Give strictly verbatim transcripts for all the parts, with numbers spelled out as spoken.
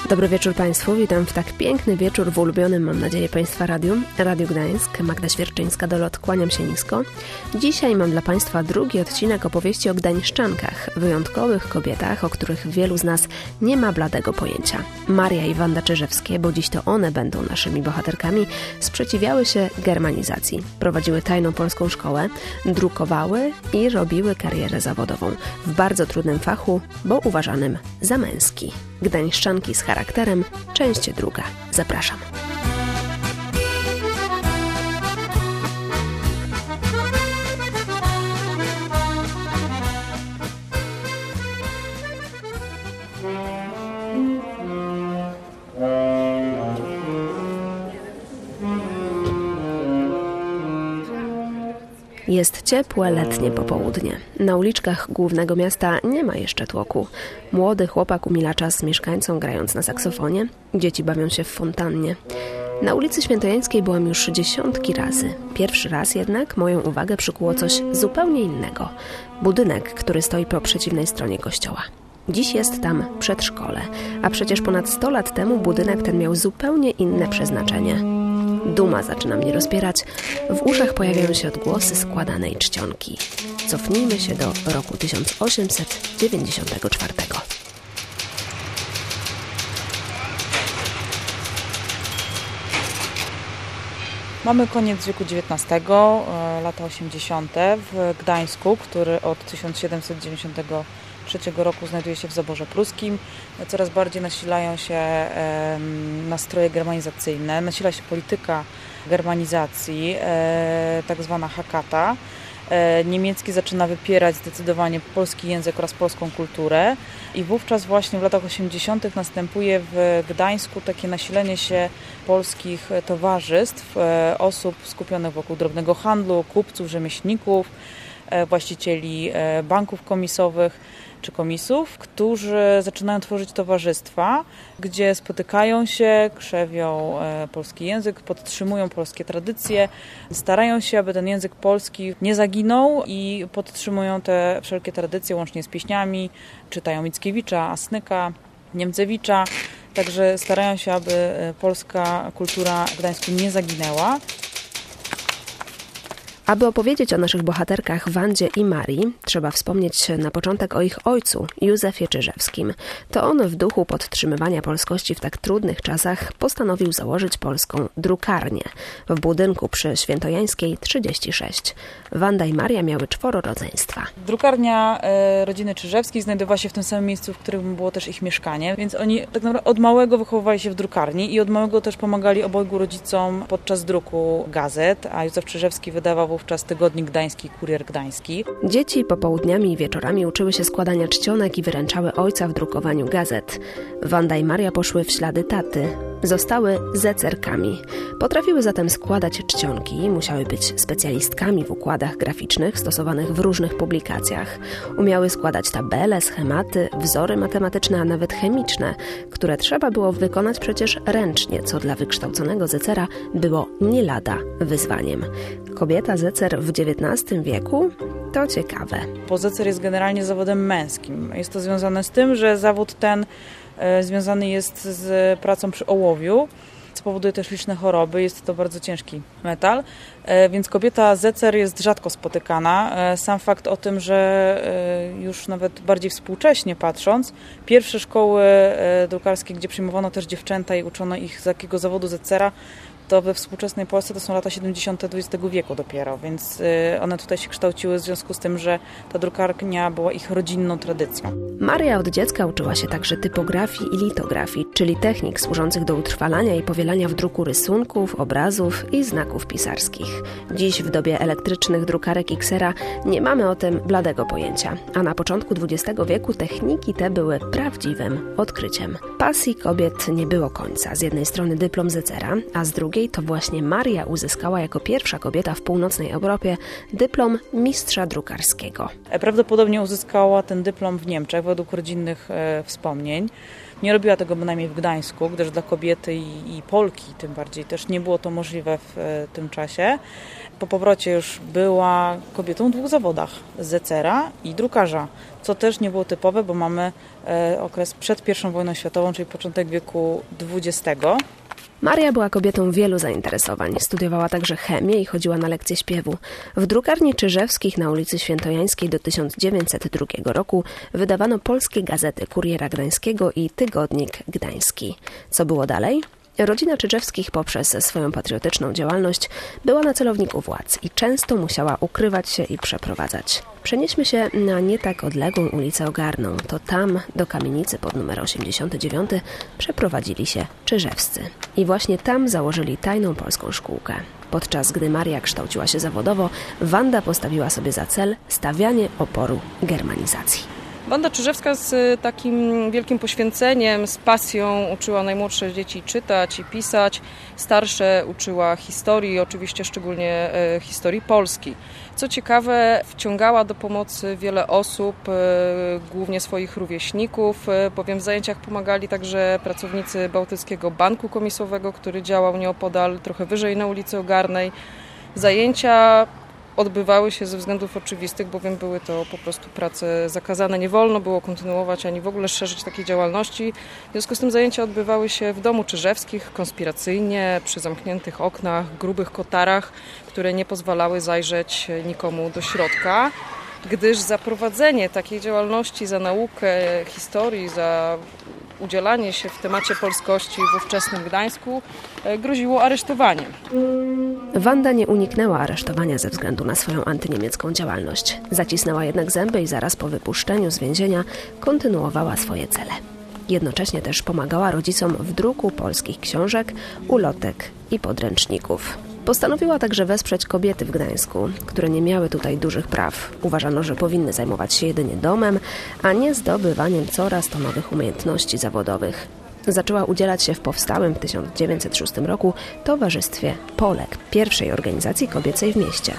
Dobry wieczór Państwu, witam w tak piękny wieczór w ulubionym, mam nadzieję, Państwa radiu, Radio Gdańsk. Magda Świerczyńska-Dolot, kłaniam się nisko. Dzisiaj mam dla Państwa drugi odcinek opowieści o gdańszczankach, wyjątkowych kobietach, o których wielu z nas nie ma bladego pojęcia. Maria i Wanda Czyżewskie, bo dziś to one będą naszymi bohaterkami, sprzeciwiały się germanizacji. Prowadziły tajną polską szkołę, drukowały i robiły karierę zawodową w bardzo trudnym fachu, bo uważanym za męski. Gdańszczanki z charakterem, część druga. Zapraszam. Jest ciepłe, letnie popołudnie. Na uliczkach głównego miasta nie ma jeszcze tłoku. Młody chłopak umila czas mieszkańcom grając na saksofonie. Dzieci bawią się w fontannie. Na ulicy Świętojańskiej byłam już dziesiątki razy. Pierwszy raz jednak moją uwagę przykuło coś zupełnie innego. Budynek, który stoi po przeciwnej stronie kościoła. Dziś jest tam przedszkole, a przecież ponad sto lat temu budynek ten miał zupełnie inne przeznaczenie. Duma zaczyna mnie rozpierać, w uszach pojawiają się odgłosy składanej czcionki. Cofnijmy się do roku tysiąc osiemset dziewięćdziesiątego czwartego. Mamy koniec wieku dziewiętnastego, lata osiemdziesiąte w Gdańsku, który od tysiąc siedemset dziewięćdziesiątego trzeciego roku znajduje się w zaborze pruskim. Coraz bardziej nasilają się e, nastroje germanizacyjne, nasila się polityka germanizacji, e, tak zwana Hakata. E, niemiecki zaczyna wypierać zdecydowanie polski język oraz polską kulturę i wówczas właśnie w latach osiemdziesiątych następuje w Gdańsku takie nasilenie się polskich towarzystw, e, osób skupionych wokół drobnego handlu, kupców, rzemieślników, e, właścicieli e, banków komisowych czy komisów, którzy zaczynają tworzyć towarzystwa, gdzie spotykają się, krzewią e, polski język, podtrzymują polskie tradycje, starają się, aby ten język polski nie zaginął i podtrzymują te wszelkie tradycje łącznie z pieśniami, czytają Mickiewicza, Asnyka, Niemcewicza, także starają się, aby polska kultura w Gdańsku nie zaginęła. Aby opowiedzieć o naszych bohaterkach Wandzie i Marii, trzeba wspomnieć na początek o ich ojcu, Józefie Czyżewskim. To on w duchu podtrzymywania polskości w tak trudnych czasach postanowił założyć polską drukarnię w budynku przy Świętojańskiej trzydzieści sześć. Wanda i Maria miały czworo rodzeństwa. Drukarnia e, rodziny Czyżewskich znajdowała się w tym samym miejscu, w którym było też ich mieszkanie, więc oni tak naprawdę od małego wychowywali się w drukarni i od małego też pomagali obojgu rodzicom podczas druku gazet, a Józef Czyżewski wydawał wówczas tygodnik gdański Kurier Gdański. Dzieci popołudniami i wieczorami uczyły się składania czcionek i wyręczały ojca w drukowaniu gazet. Wanda i Maria poszły w ślady taty. Zostały zecerkami. Potrafiły zatem składać czcionki, musiały być specjalistkami w układach graficznych stosowanych w różnych publikacjach. Umiały składać tabele, schematy, wzory matematyczne, a nawet chemiczne, które trzeba było wykonać przecież ręcznie, co dla wykształconego zecera było nie lada wyzwaniem. Kobieta zecer w dziewiętnastym wieku? To ciekawe. Bo zecer jest generalnie zawodem męskim. Jest to związane z tym, że zawód ten e, związany jest z pracą przy ołowiu, co powoduje też liczne choroby. Jest to bardzo ciężki metal, e, więc kobieta zecer jest rzadko spotykana. E, sam fakt o tym, że e, już nawet bardziej współcześnie patrząc, pierwsze szkoły e, drukarskie, gdzie przyjmowano też dziewczęta i uczono ich z jakiego zawodu zecera, to we współczesnej Polsce to są lata siedemdziesiąte dwudziestego wieku dopiero, więc one tutaj się kształciły w związku z tym, że ta drukarnia była ich rodzinną tradycją. Maria od dziecka uczyła się także typografii i litografii, czyli technik służących do utrwalania i powielania w druku rysunków, obrazów i znaków pisarskich. Dziś w dobie elektrycznych drukarek Xera nie mamy o tym bladego pojęcia, a na początku dwudziestego wieku techniki te były prawdziwym odkryciem. Pasji kobiet nie było końca. Z jednej strony dyplom zecera, a z drugiej Gdańskiej to właśnie Maria uzyskała jako pierwsza kobieta w północnej Europie dyplom mistrza drukarskiego. Prawdopodobnie uzyskała ten dyplom w Niemczech według rodzinnych e, wspomnień. Nie robiła tego bynajmniej w Gdańsku, gdyż dla kobiety i, i Polki tym bardziej też nie było to możliwe w e, tym czasie. Po powrocie już była kobietą w dwóch zawodach, zecera i drukarza, co też nie było typowe, bo mamy e, okres przed pierwszą wojną światową, czyli początek wieku dwudziestego. Maria była kobietą wielu zainteresowań. Studiowała także chemię i chodziła na lekcje śpiewu. W drukarni Czyżewskich na ulicy Świętojańskiej do tysiąc dziewięćset drugiego roku wydawano polskie gazety Kuriera Gdańskiego i Tygodnik Gdański. Co było dalej? Rodzina Czyżewskich poprzez swoją patriotyczną działalność była na celowniku władz i często musiała ukrywać się i przeprowadzać. Przenieśmy się na nie tak odległą ulicę Ogarną. To tam, do kamienicy pod numer osiemdziesiąt dziewięć, przeprowadzili się Czyżewscy. I właśnie tam założyli tajną polską szkółkę. Podczas gdy Maria kształciła się zawodowo, Wanda postawiła sobie za cel stawianie oporu germanizacji. Wanda Czyżewska z takim wielkim poświęceniem, z pasją uczyła najmłodsze dzieci czytać i pisać. Starsze uczyła historii, oczywiście szczególnie historii Polski. Co ciekawe, wciągała do pomocy wiele osób, głównie swoich rówieśników, bowiem w zajęciach pomagali także pracownicy Bałtyckiego Banku Komisowego, który działał nieopodal, trochę wyżej na ulicy Ogarnej. Zajęcia odbywały się ze względów oczywistych, bowiem były to po prostu prace zakazane. Nie wolno było kontynuować ani w ogóle szerzyć takiej działalności. W związku z tym zajęcia odbywały się w domu Czyżewskich, konspiracyjnie, przy zamkniętych oknach, grubych kotarach, które nie pozwalały zajrzeć nikomu do środka, gdyż za prowadzenie takiej działalności, za naukę historii, za udzielanie się w temacie polskości w ówczesnym Gdańsku groziło aresztowaniem. Wanda nie uniknęła aresztowania ze względu na swoją antyniemiecką działalność. Zacisnęła jednak zęby i zaraz po wypuszczeniu z więzienia kontynuowała swoje cele. Jednocześnie też pomagała rodzicom w druku polskich książek, ulotek i podręczników. Postanowiła także wesprzeć kobiety w Gdańsku, które nie miały tutaj dużych praw. Uważano, że powinny zajmować się jedynie domem, a nie zdobywaniem coraz to nowych umiejętności zawodowych. Zaczęła udzielać się w powstałym w tysiąc dziewięćset szóstym roku Towarzystwie Polek, pierwszej organizacji kobiecej w mieście.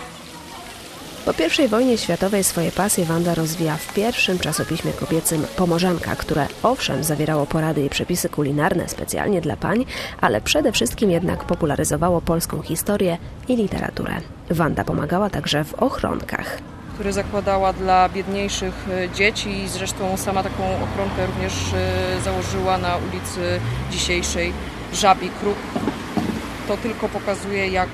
Po pierwszej wojnie światowej swoje pasje Wanda rozwija w pierwszym czasopiśmie kobiecym Pomorzanka, które owszem zawierało porady i przepisy kulinarne specjalnie dla pań, ale przede wszystkim jednak popularyzowało polską historię i literaturę. Wanda pomagała także w ochronkach, które zakładała dla biedniejszych dzieci i zresztą sama taką ochronkę również założyła na ulicy dzisiejszej Żabi Kruk. To tylko pokazuje, jak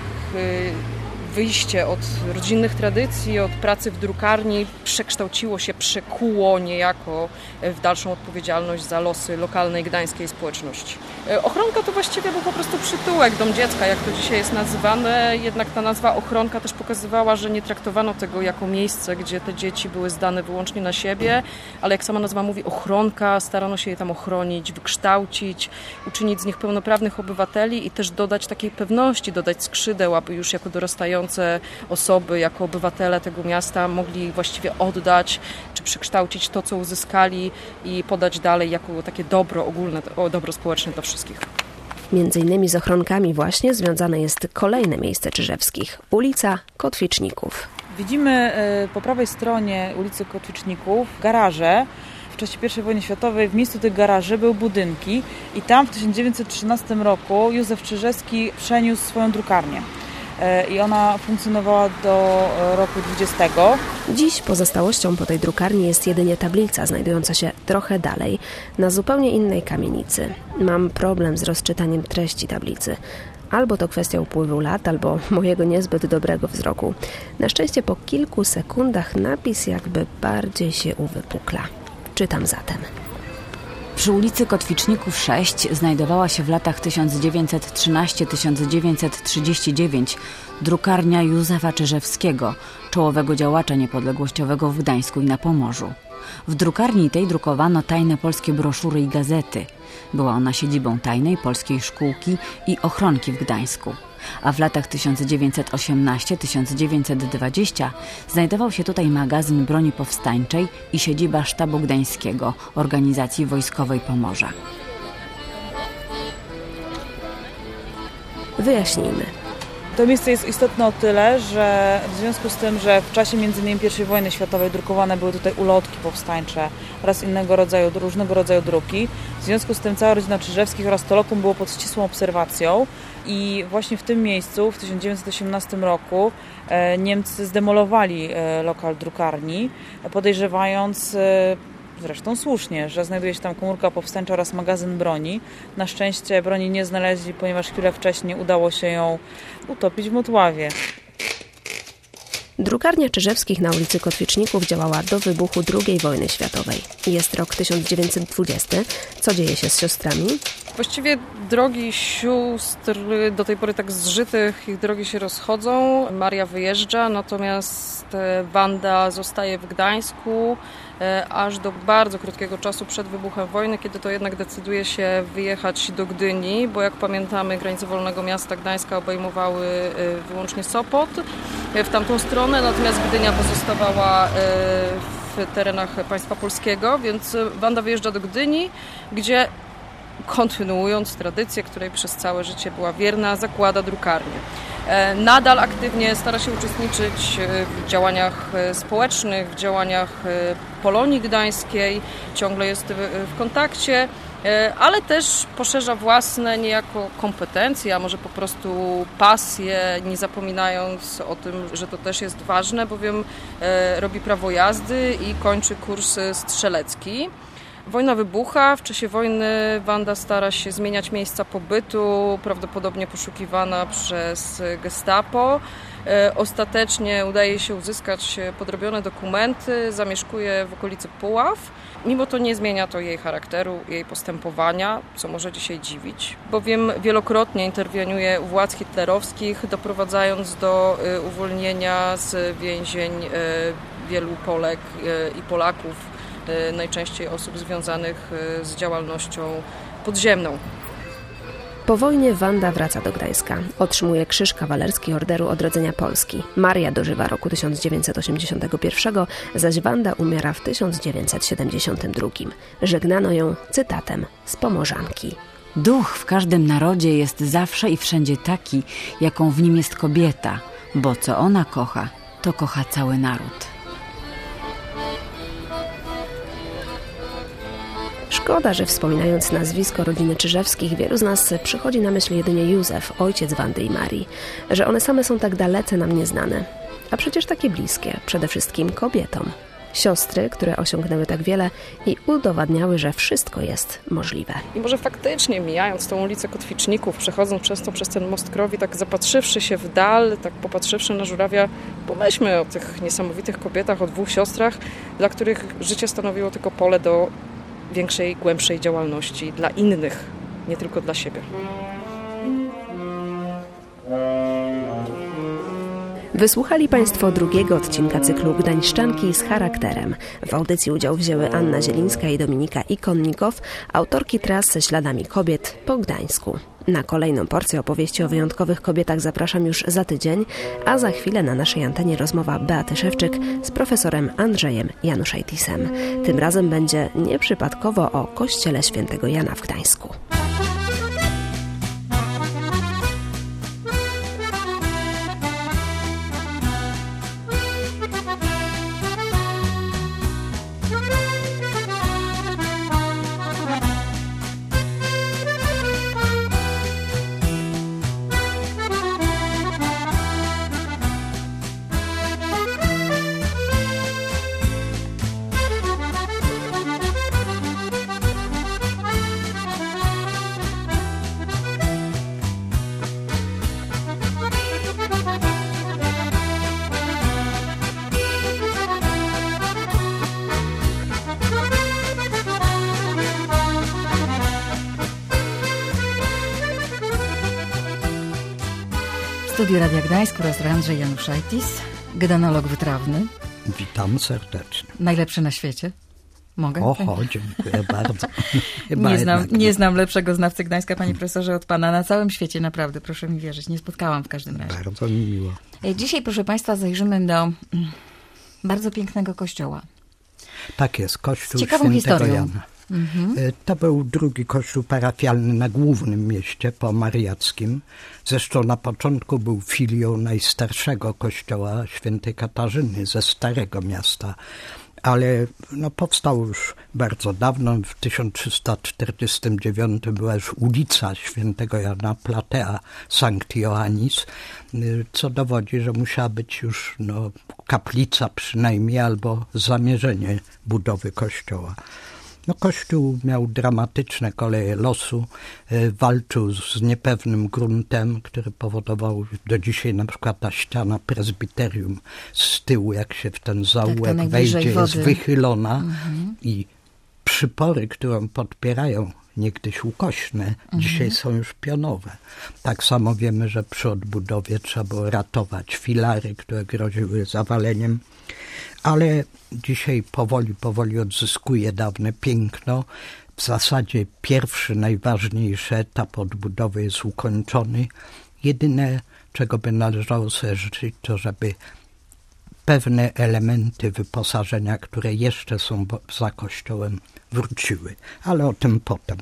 wyjście od rodzinnych tradycji, od pracy w drukarni przekształciło się, przekuło niejako w dalszą odpowiedzialność za losy lokalnej gdańskiej społeczności. Ochronka to właściwie był po prostu przytułek, dom dziecka, jak to dzisiaj jest nazywane, jednak ta nazwa ochronka też pokazywała, że nie traktowano tego jako miejsce, gdzie te dzieci były zdane wyłącznie na siebie, ale jak sama nazwa mówi, ochronka, starano się je tam ochronić, wykształcić, uczynić z nich pełnoprawnych obywateli i też dodać takiej pewności, dodać skrzydeł, aby już jako dorastające osoby, jako obywatele tego miasta mogli właściwie oddać, czy przekształcić to, co uzyskali i podać dalej jako takie dobro ogólne, dobro społeczne dla wszystkich. Między innymi z ochronkami właśnie związane jest kolejne miejsce Czyżewskich, ulica Kotwiczników. Widzimy po prawej stronie ulicy Kotwiczników garaże. W czasie pierwszej wojny światowej w miejscu tych garaży były budynki i tam w tysiąc dziewięćset trzynastym roku Józef Czyżewski przeniósł swoją drukarnię. I ona funkcjonowała do roku dwudziestego. Dziś pozostałością po tej drukarni jest jedynie tablica znajdująca się trochę dalej, na zupełnie innej kamienicy. Mam problem z rozczytaniem treści tablicy. Albo to kwestia upływu lat, albo mojego niezbyt dobrego wzroku. Na szczęście po kilku sekundach napis jakby bardziej się uwypukla. Czytam zatem. Przy ulicy Kotwiczników sześć znajdowała się w latach tysiąc dziewięćset trzynasty do tysiąc dziewięćset trzydziestego dziewiątego drukarnia Józefa Czyżewskiego, czołowego działacza niepodległościowego w Gdańsku i na Pomorzu. W drukarni tej drukowano tajne polskie broszury i gazety. Była ona siedzibą tajnej polskiej szkółki i ochronki w Gdańsku. A w latach tysiąc dziewięćset osiemnastego do tysiąc dziewięćset dwudziestego znajdował się tutaj magazyn broni powstańczej i siedziba Sztabu Gdańskiego Organizacji Wojskowej Pomorza. Wyjaśnijmy. To miejsce jest istotne o tyle, że w związku z tym, że w czasie między innymi pierwszej wojny światowej drukowane były tutaj ulotki powstańcze oraz innego rodzaju, różnego rodzaju druki. W związku z tym cała rodzina Czyżewskich oraz to lokum było pod ścisłą obserwacją i właśnie w tym miejscu w tysiąc dziewięćset osiemnastym roku Niemcy zdemolowali lokal drukarni, podejrzewając, zresztą słusznie, że znajduje się tam komórka powstańcza oraz magazyn broni. Na szczęście broni nie znaleźli, ponieważ chwilę wcześniej udało się ją utopić w Motławie. Drukarnia Czyżewskich na ulicy Kotwiczników działała do wybuchu drugiej wojny światowej. Jest rok tysiąc dziewięćset dwudziesty. Co dzieje się z siostrami? Właściwie drogi sióstr do tej pory tak zżytych, ich drogi się rozchodzą. Maria wyjeżdża, natomiast Wanda zostaje w Gdańsku aż do bardzo krótkiego czasu przed wybuchem wojny, kiedy to jednak decyduje się wyjechać do Gdyni, bo jak pamiętamy, granice Wolnego Miasta Gdańska obejmowały wyłącznie Sopot w tamtą stronę, natomiast Gdynia pozostawała w terenach państwa polskiego, więc Wanda wyjeżdża do Gdyni, gdzie kontynuując tradycję, której przez całe życie była wierna, zakłada drukarnię. Nadal aktywnie stara się uczestniczyć w działaniach społecznych, w działaniach Polonii Gdańskiej, ciągle jest w kontakcie, ale też poszerza własne niejako kompetencje, a może po prostu pasje, nie zapominając o tym, że to też jest ważne, bowiem robi prawo jazdy i kończy kurs strzelecki. Wojna wybucha, w czasie wojny Wanda stara się zmieniać miejsca pobytu, prawdopodobnie poszukiwana przez Gestapo. Ostatecznie udaje się uzyskać podrobione dokumenty, zamieszkuje w okolicy Puław. Mimo to nie zmienia to jej charakteru, jej postępowania, co może dzisiaj dziwić, bowiem wielokrotnie interweniuje u władz hitlerowskich, doprowadzając do uwolnienia z więzień wielu Polek i Polaków, najczęściej osób związanych z działalnością podziemną. Po wojnie Wanda wraca do Gdańska. Otrzymuje Krzyż Kawalerski Orderu Odrodzenia Polski. Maria dożywa roku tysiąc dziewięćset osiemdziesiątego pierwszego, zaś Wanda umiera w tysiąc dziewięćset siedemdziesiątym drugim. Żegnano ją cytatem z Pomorzanki. Duch w każdym narodzie jest zawsze i wszędzie taki, jaką w nim jest kobieta, bo co ona kocha, to kocha cały naród. Szkoda, że wspominając nazwisko rodziny Czyżewskich, wielu z nas przychodzi na myśl jedynie Józef, ojciec Wandy i Marii, że one same są tak dalece nam nieznane, a przecież takie bliskie, przede wszystkim kobietom. Siostry, które osiągnęły tak wiele i udowadniały, że wszystko jest możliwe. I może faktycznie, mijając tą ulicę Kotwiczników, przechodząc przez to, przez ten most Krowi, tak zapatrzywszy się w dal, tak popatrzywszy na żurawia, pomyślmy o tych niesamowitych kobietach, o dwóch siostrach, dla których życie stanowiło tylko pole do większej, głębszej działalności dla innych, nie tylko dla siebie. Wysłuchali Państwo drugiego odcinka cyklu Gdańszczanki z charakterem. W audycji udział wzięły Anna Zielińska i Dominika Ikonnikow, autorki trasy Śladami kobiet po Gdańsku. Na kolejną porcję opowieści o wyjątkowych kobietach zapraszam już za tydzień, a za chwilę na naszej antenie rozmowa Beaty Szewczyk z profesorem Andrzejem Januszajtisem. Tym razem będzie nieprzypadkowo o kościele świętego Jana w Gdańsku. W studiu Radia Gdańsk profesor Andrzej Januszajtis, gedanolog wytrawny. Witam serdecznie. Najlepszy na świecie. Mogę? Oho, dziękuję bardzo. nie, znam, nie znam lepszego znawcy Gdańska, panie profesorze, od pana na całym świecie, naprawdę, proszę mi wierzyć. Nie spotkałam w każdym razie. Bardzo mi miło. Dzisiaj, proszę państwa, zajrzymy do bardzo pięknego kościoła. Tak jest, kościół z ciekawą świętego historią. Jana. Mhm. To był drugi kościół parafialny na głównym mieście po Mariackim. Zresztą na początku był filią najstarszego kościoła świętej Katarzyny ze Starego Miasta. Ale no, powstał już bardzo dawno. W tysiąc trzysta czterdziestym dziewiątym była już ulica świętego Jana, Platea Sancti Ioannis, co dowodzi, że musiała być już no, kaplica przynajmniej albo zamierzenie budowy kościoła. No, kościół miał dramatyczne koleje losu, walczył z niepewnym gruntem, który powodował do dzisiaj na przykład ta ściana prezbiterium z tyłu, jak się w ten zaułek tak, wejdzie, jest wychylona mhm. i przypory, którą podpierają, niegdyś ukośne, mhm. dzisiaj są już pionowe. Tak samo wiemy, że przy odbudowie trzeba było ratować filary, które groziły zawaleniem, ale dzisiaj powoli, powoli odzyskuje dawne piękno. W zasadzie pierwszy, najważniejszy etap odbudowy jest ukończony. Jedyne, czego by należało sobie życzyć, to żeby pewne elementy wyposażenia, które jeszcze są za kościołem, wróciły. Ale o tym potem.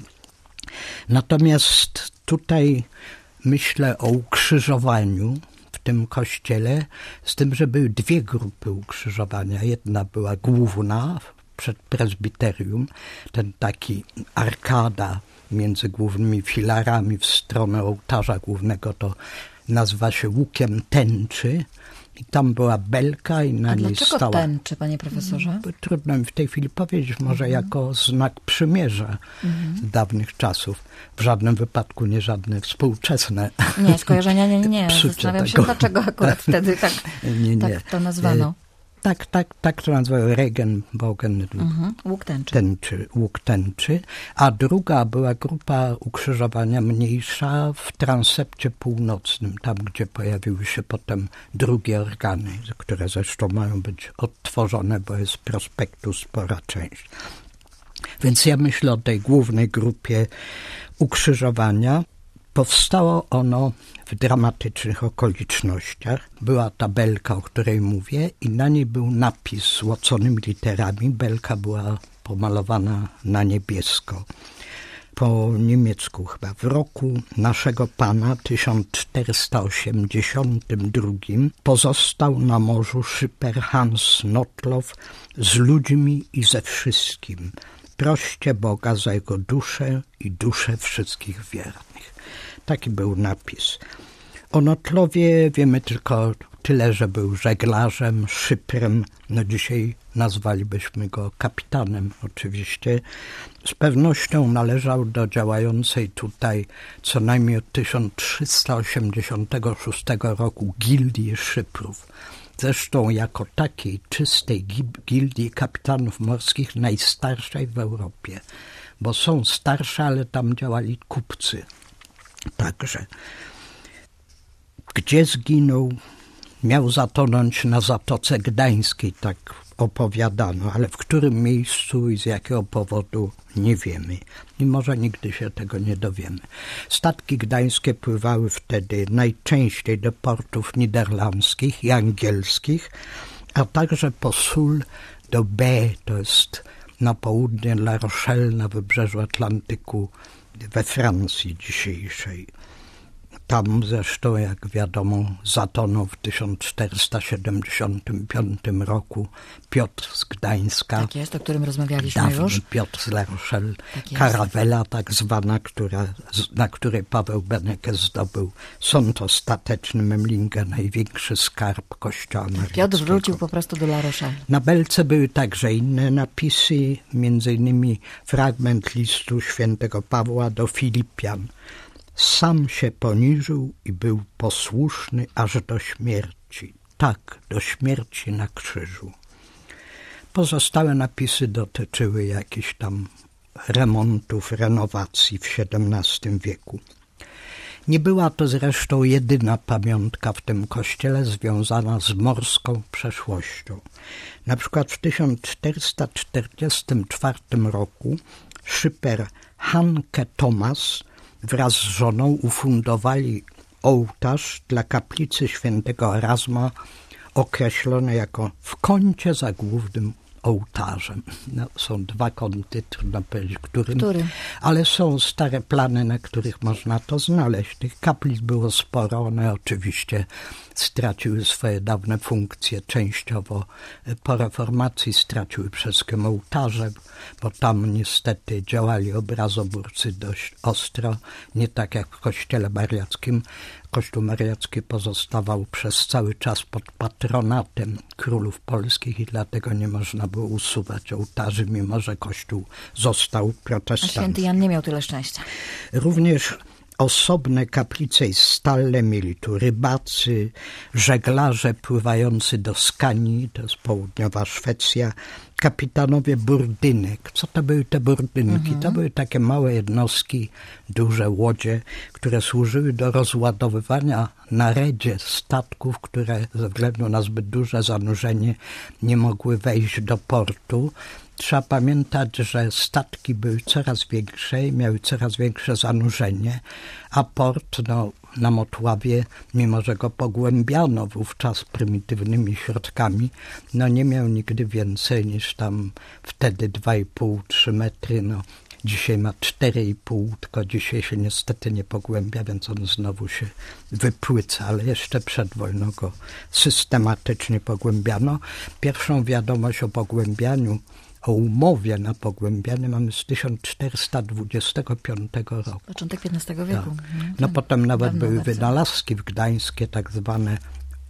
Natomiast tutaj myślę o ukrzyżowaniu w tym kościele, z tym, że były dwie grupy ukrzyżowania. Jedna była główna przed prezbiterium, ten taki arkada między głównymi filarami w stronę ołtarza głównego, to nazywa się łukiem tęczy. I tam była belka i na A niej dlaczego stała... tęczy, panie profesorze? Trudno mi w tej chwili powiedzieć, może mhm. jako znak przymierza mhm. z dawnych czasów. W żadnym wypadku nie żadne współczesne. Nie, skojarzenia nie, nie. nie. Zastanawiam się, dlaczego akurat wtedy tak, nie, nie. tak to nazwano. Tak, tak, tak to nazywają Regenbogen, mhm. łuk tęczy. tęczy, łuk tęczy. A druga była grupa ukrzyżowania mniejsza w transepcie północnym, tam gdzie pojawiły się potem drugie organy, które zresztą mają być odtworzone, bo jest prospektu spora część. Więc ja myślę o tej głównej grupie ukrzyżowania. Powstało ono w dramatycznych okolicznościach. Była ta belka, o której mówię, i na niej był napis złoconymi literami. Belka była pomalowana na niebiesko. Po niemiecku chyba. W roku naszego Pana, tysiąc czterysta osiemdziesiątym drugim, pozostał na morzu szyper Hans Notlow z ludźmi i ze wszystkim. Proście Boga za jego duszę i duszę wszystkich wiernych. Taki był napis. O Notlowie wiemy tylko tyle, że był żeglarzem, szyprem. No dzisiaj nazwalibyśmy go kapitanem oczywiście. Z pewnością należał do działającej tutaj co najmniej od tysiąc trzysta osiemdziesiątego szóstego roku gildii szyprów. Zresztą jako takiej czystej gildii kapitanów morskich najstarszej w Europie. Bo są starsze, ale tam działali kupcy. Także gdzie zginął, miał zatonąć na Zatoce Gdańskiej, tak opowiadano, ale w którym miejscu i z jakiego powodu nie wiemy. I może nigdy się tego nie dowiemy. Statki gdańskie pływały wtedy najczęściej do portów niderlandzkich i angielskich, a także po sól do Baie, to jest na południe La Rochelle, na wybrzeżu Atlantyku, we Francji dzisiejszej. Tam zresztą, jak wiadomo, zatonął w tysiąc czterysta siedemdziesiątym piątym roku Piotr z Gdańska. Tak jest, o którym rozmawialiśmy dawny już. Piotr z La Rochelle, tak karawela tak zwana, która, na której Paweł Beneke zdobył sąd ostateczny Memlinga, największy skarb kościoła mariackiego. Piotr wrócił po prostu do La Rochelle. Na belce były także inne napisy, między innymi fragment listu świętego Pawła do Filipian. Sam się poniżył i był posłuszny aż do śmierci. Tak, do śmierci na krzyżu. Pozostałe napisy dotyczyły jakichś tam remontów, renowacji w siedemnastym wieku. Nie była to zresztą jedyna pamiątka w tym kościele związana z morską przeszłością. Na przykład w tysiąc czterysta czterdziestym czwartym roku szyper Hanke Thomas wraz z żoną ufundowali ołtarz dla kaplicy świętego Erasma, określony jako w kącie za głównym ołtarzem. No, są dwa kąty, trudno powiedzieć, którym, Który? ale są stare plany, na których można to znaleźć. Tych kaplic było sporo, one oczywiście straciły swoje dawne funkcje, częściowo po reformacji straciły przede wszystkim ołtarze, bo tam niestety działali obrazoburcy dość ostro, nie tak jak w kościele mariackim. Kościół mariacki pozostawał przez cały czas pod patronatem królów polskich i dlatego nie można było usuwać ołtarzy, mimo że kościół został A protestanckim. święty Jan nie miał tyle szczęścia. Również osobne kaplice i stalle mieli tu rybacy, żeglarze pływający do Skanii, to jest południowa Szwecja, kapitanowie burdynek. Co to były te burdynki? Mhm. To były takie małe jednostki, duże łodzie, które służyły do rozładowywania na redzie statków, które ze względu na zbyt duże zanurzenie nie mogły wejść do portu. Trzeba pamiętać, że statki były coraz większe i miały coraz większe zanurzenie, a port no, na Motławie, mimo że go pogłębiano wówczas prymitywnymi środkami, no nie miał nigdy więcej niż tam wtedy dwa i pół do trzech metry. No, dzisiaj ma cztery i pół, tylko dzisiaj się niestety nie pogłębia, więc on znowu się wypłyca, ale jeszcze przed wojną go systematycznie pogłębiano. Pierwszą wiadomość o pogłębianiu, o umowie na pogłębianie mamy z tysiąc czterysta dwudziestego piątego roku. Początek piętnastego wieku. No, no potem nawet były bardzo. wynalazki w Gdańskie, tak zwane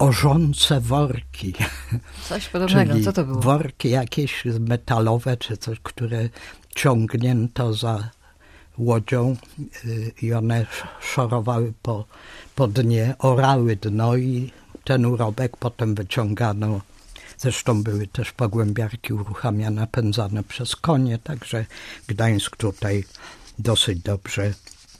orzące worki. Coś podobnego, Czyli co to było? worki jakieś metalowe, czy coś, które ciągnięto za łodzią yy, i one szorowały po, po dnie, orały dno i ten urobek potem wyciągano. Zresztą były też pogłębiarki uruchamiane, napędzane przez konie, także Gdańsk tutaj dosyć dobrze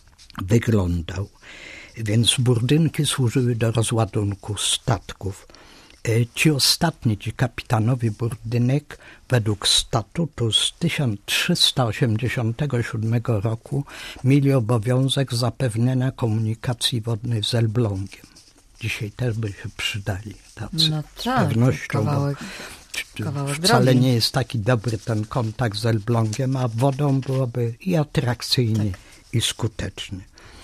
wyglądał. Więc burdynki służyły do rozładunku statków. Ci ostatni, ci kapitanowie burdynek, według statutu z tysiąc trzysta osiemdziesiątego siódmego roku mieli obowiązek zapewnienia komunikacji wodnej z Elblągiem. Dzisiaj też by się przydali tacy, No z tak, pewnością. kawałek, bo kawałek wcale drogi. nie jest taki dobry ten kontakt z Elblągiem, a wodą byłoby i atrakcyjnie, tak. i skutecznie.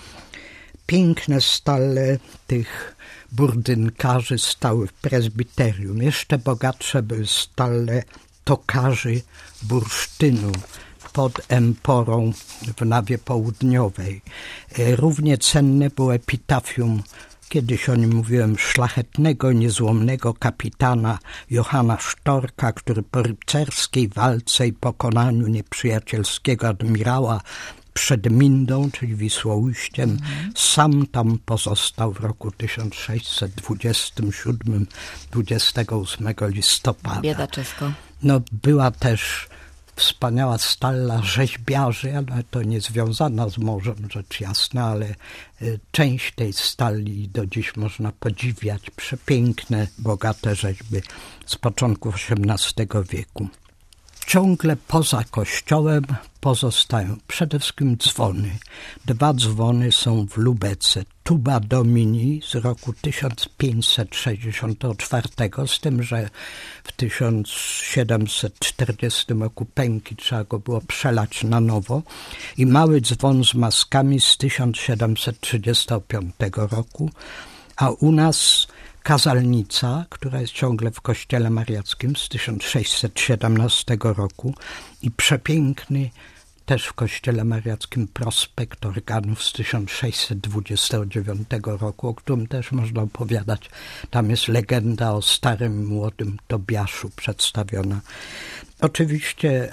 Piękne stalle tych burdynkarzy stały w prezbiterium. Jeszcze bogatsze były stalle tokarzy bursztynu pod emporą w nawie południowej. Równie cenne było epitafium, kiedyś o nim mówiłem, szlachetnego, niezłomnego kapitana Johana Sztorka, który po rycerskiej walce i pokonaniu nieprzyjacielskiego admirała przed Mindą, czyli Wisłoujściem, mhm. sam tam pozostał w roku tysiąc sześćset dwudziestym siódmym, dwudziestego ósmego listopada. Biedaczysko. No, była też wspaniała stalla rzeźbiarzy, ale to nie związana z morzem, rzecz jasna, ale część tej stalli do dziś można podziwiać. Przepiękne, bogate rzeźby z początku osiemnastego wieku. Ciągle poza kościołem pozostają przede wszystkim dzwony. Dwa dzwony są w Lubece. Tuba Domini z roku tysiąc pięćset sześćdziesiątego czwartego, z tym, że w tysiąc siedemset czterdziestym roku pęki, trzeba go było przelać na nowo. I mały dzwon z maskami z tysiąc siedemset trzydziestego piątego roku, a u nas kazalnica, która jest ciągle w kościele mariackim z tysiąc sześćset siedemnastego roku i przepiękny też w kościele mariackim prospekt organów z tysiąc sześćset dwudziestego dziewiątego roku, o którym też można opowiadać. Tam jest legenda o starym, młodym Tobiaszu przedstawiona. Oczywiście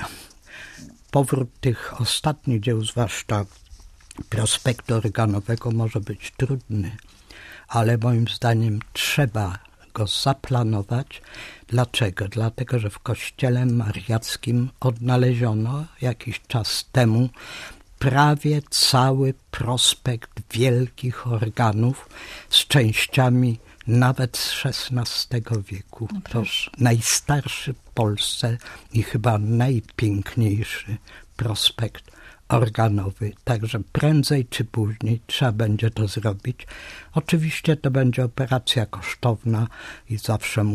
powrót tych ostatnich dzieł, zwłaszcza prospektu organowego, może być trudny, ale moim zdaniem trzeba go zaplanować. Dlaczego? Dlatego, że w kościele mariackim odnaleziono jakiś czas temu prawie cały prospekt wielkich organów z częściami nawet z szesnastego wieku. No to najstarszy w Polsce i chyba najpiękniejszy prospekt organowy, także prędzej czy później trzeba będzie to zrobić. Oczywiście to będzie operacja kosztowna i zawsze mówię,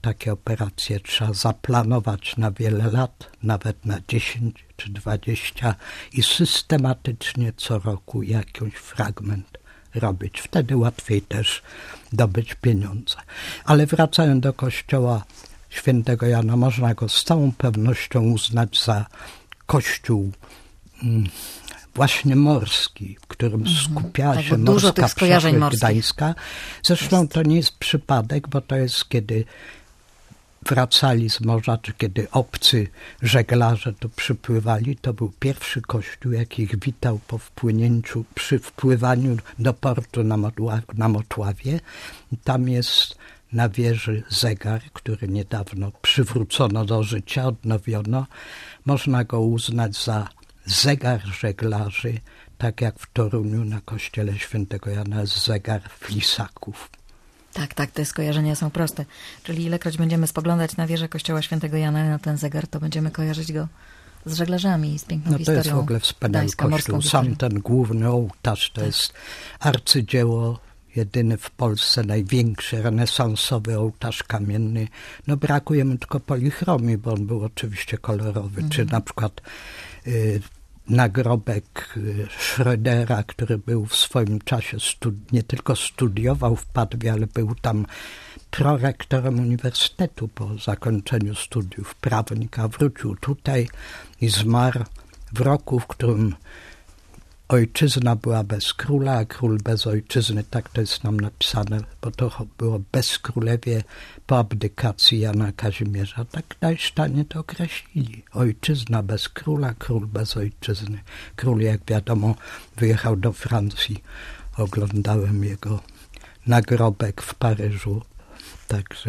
takie operacje trzeba zaplanować na wiele lat, nawet na dziesięć czy dwadzieścia i systematycznie co roku jakiś fragment robić. Wtedy łatwiej też dobyć pieniądze. Ale wracając do kościoła świętego Jana, można go z całą pewnością uznać za kościół mm, właśnie morski, w którym skupiała tak, się dużo morska tych skojarzeń przeszłość gdańska. Zresztą jest. to nie jest przypadek, bo to jest kiedy wracali z morza, czy kiedy obcy żeglarze tu przypływali, to był pierwszy kościół, jaki ich witał po wpłynięciu, przy wpływaniu do portu na, Modła, na Motławie. I tam jest na wieży zegar, który niedawno przywrócono do życia, odnowiono. Można go uznać za zegar żeglarzy, tak jak w Toruniu na kościele świętego Jana jest zegar flisaków. Tak, tak, te skojarzenia są proste. Czyli ilekroć będziemy spoglądać na wieżę kościoła świętego Jana, na ten zegar, to będziemy kojarzyć go z żeglarzami, z piękną no to historią. jest w ogóle wspaniały Gdańska, kościół. Sam ten główny ołtarz to tak. jest arcydzieło, jedyny w Polsce, największy renesansowy ołtarz kamienny. No brakuje mu tylko polichromii, bo on był oczywiście kolorowy. Mhm. Czy na przykład y, nagrobek Schrödera, który był w swoim czasie, studi- nie tylko studiował w Padwie, ale był tam prorektorem uniwersytetu po zakończeniu studiów, prawnika, wrócił tutaj i zmarł w roku, w którym ojczyzna była bez króla, a król bez ojczyzny. Tak to jest nam napisane, bo to było bezkrólewie po abdykacji Jana Kazimierza. Tak Gdańszczanie to określili. Ojczyzna bez króla, król bez ojczyzny. Król, jak wiadomo, wyjechał do Francji. Oglądałem jego nagrobek w Paryżu. Także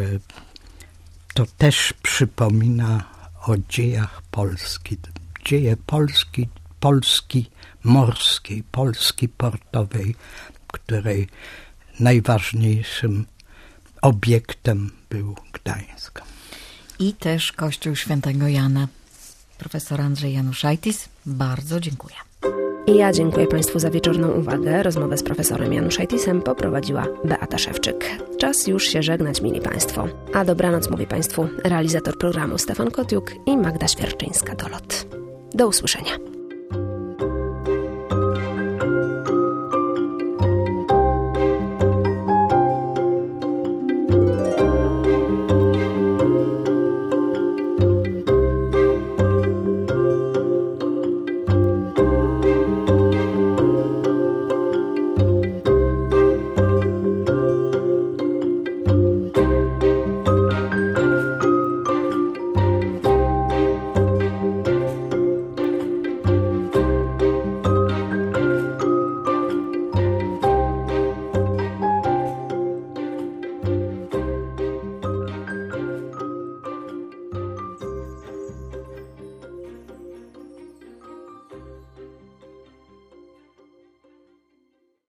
to też przypomina o dziejach Polski. Dzieje Polski, Polski morskiej, Polski portowej, której najważniejszym obiektem był Gdańsk. I też kościół świętego Jana. Profesor Andrzej Januszajtis, bardzo dziękuję. I ja dziękuję Państwu za wieczorną uwagę. Rozmowę z profesorem Januszajtisem poprowadziła Beata Szewczyk. Czas już się żegnać, mili Państwo. A dobranoc mówi Państwu realizator programu Stefan Kotiuk i Magda Świerczyńska-Dolot. Do usłyszenia.